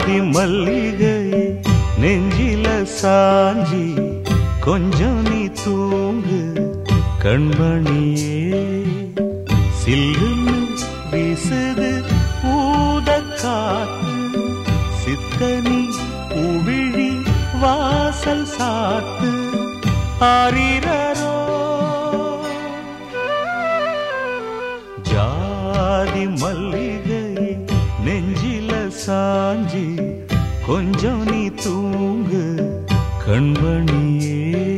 ஜாதி மல்லிகை நெஞ்சில சாஞ்சி கொஞ்சம் நீ தூங்கு கண்மணியே. சில்லுன்னு வீசுது ஊத காத்து, சித்தனி உவிழி வாசல் சாத்து. ஆரிரரோ ஜாதி மல்லிகை நெஞ்சில சாஞ்சி கொஞ்சம் நீ தூங்கு கண்மணியே.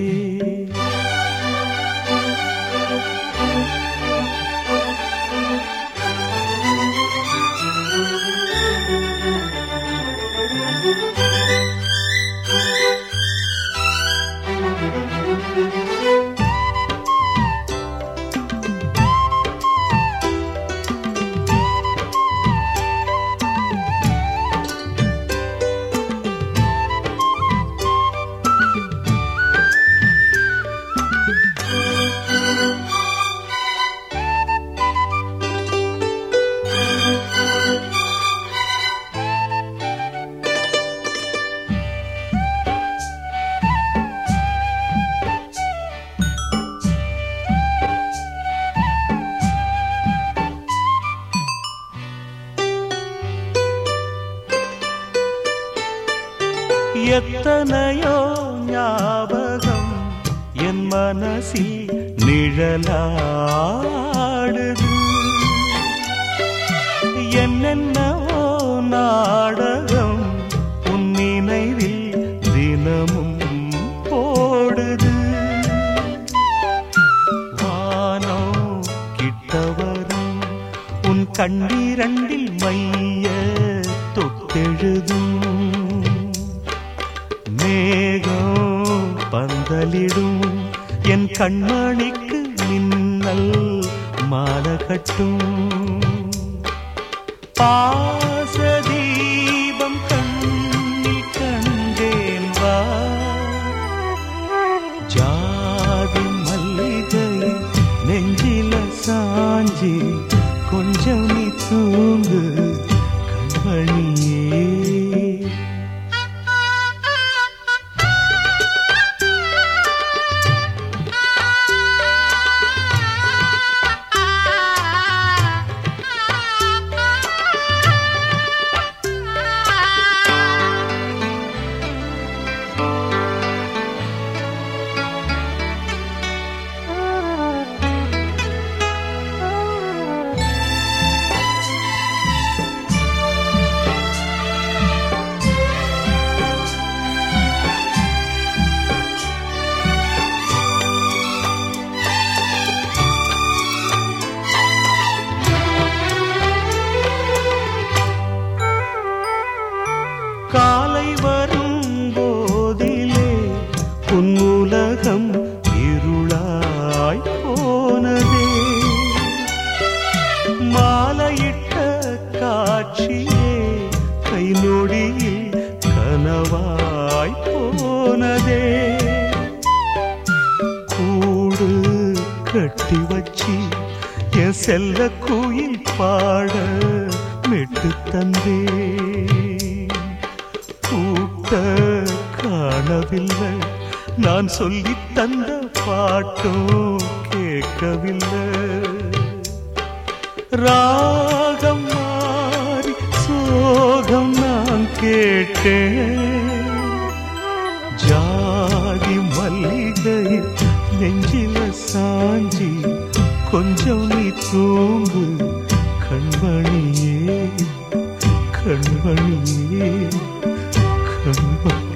எத்தனையோ ஞாபகம் என் மனசில் நிழலாடுது. என்னென்னவோ நாடகம் உன் நினைவில் தினமும் போடுது. வானம் கிட்டவரும் உன் கண்ணீரண்டில் மைய தொட்டெழுதும். மேகம் பந்தலிடும் என் கண்மணிக்கு மின்னல் மாலை கட்டும். பாசதீபம் கண்ணில் கண்டேன் வா. ஜாதி மல்லிகை நெஞ்சில சாஞ்சி கொஞ்சம் நீ தூங்கு கண்மணியே. காலை வரும் போதிலே உன் உலகம் இருளாய் போனதே. மாலையிட்ட காட்சியே கை நொடியில் கனவாய் போனதே. கூடு கட்டி வச்சி என் செல்ல குயில் பாட மெட்டு தந்தே. கூட்ட காணவில்லை நான் சொல்லி தந்த பாட்டும் கேட்கவில்லை. ராகம் மாறி சோகம் நான் கேட்டேன். ஜாதி மல்லிகை நெஞ்சில சாஞ்சி கொஞ்சம் நீ தூங்கு கண்மணியே கண்மணியே கண்மணி.